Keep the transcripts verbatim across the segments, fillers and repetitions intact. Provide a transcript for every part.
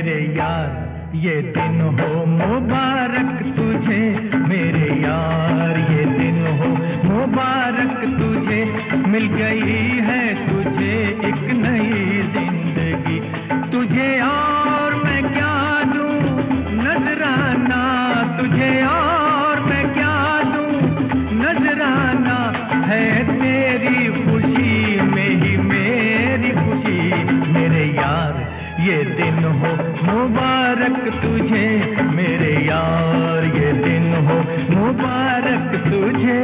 मेरे यार ये दिन हो मुबारक तुझे, मेरे यार ये दिन हो मुबारक तुझे, मिल गई है तुझे एक नई जिंदगी। तुझे और मैं क्या दूं नजराना, तुझे और मैं क्या दूं नजराना, है तेरी खुशी में ही मेरी खुशी। मेरे यार ये दिन हो मुबारक तुझे, मेरे यार ये दिन हो मुबारक तुझे।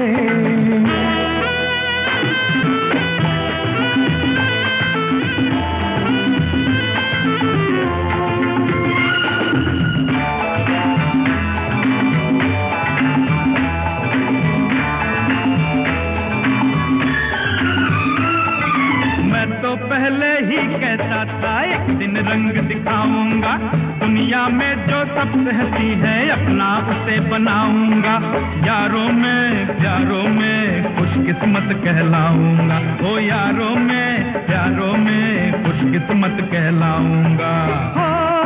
पहले ही कहता था एक दिन रंग दिखाऊंगा, दुनिया में जो सबसे हंसी है अपना उसे बनाऊंगा। यारों में प्यारों में खुशकिस्मत कहलाऊंगा, ओ यारों में प्यारों में खुशकिस्मत कहलाऊंगा। हो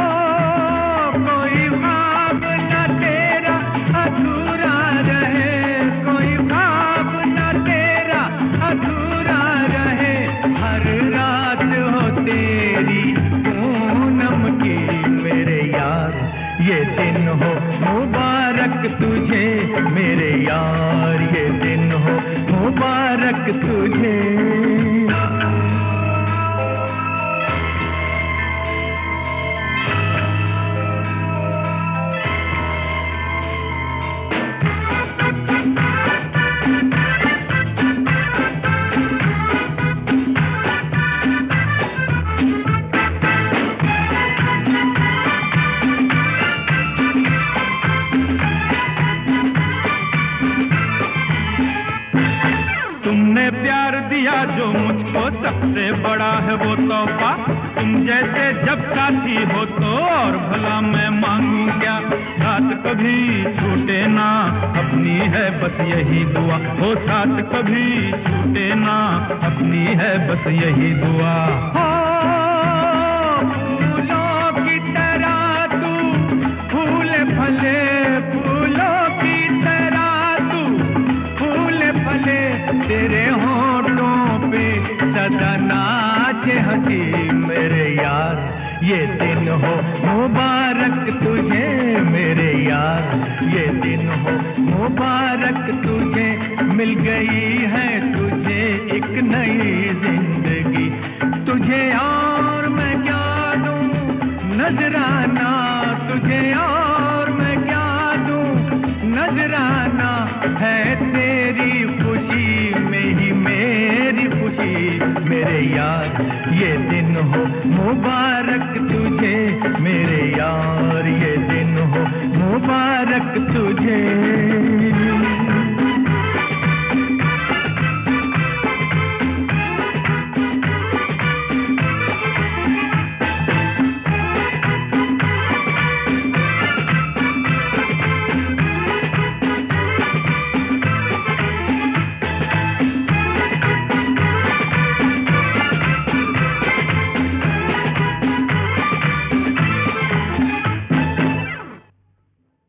कोई ख्वाब न तेरा अधूरा रहे, कोई ख्वाब न तेरा अधूरा रहे, हर रात हो तेरी पूनम की। मेरे यार ये दिन हो मुबारक तुझे, मेरे यार ये दिन हो मुबारक तुझे। प्यार दिया जो मुझको सबसे बड़ा है वो तोहफा, तुम जैसे जब साथी हो तो और भला मैं मांगू क्या। साथ कभी छूटे ना अपनी है बस यही दुआ, हो साथ कभी छूटे ना अपनी है बस यही दुआ। फूलों की तरह तू फूल फले, फूलों की तरह तू फूल फले, तेरे होठों पे सदा नाचे हंसी। मेरे यार ये दिन हो मुबारक तुझे, मेरे यार ये दिन हो मुबारक तुझे, मिल गई है तुझे एक नई जिंदगी। तुझे और मैं क्या दूं नजराना, तुझे और मैं क्या दूं नजराना, है तेरी खुशी में ही मेरी खुशी। मेरे यार ये दिन हो मुबारक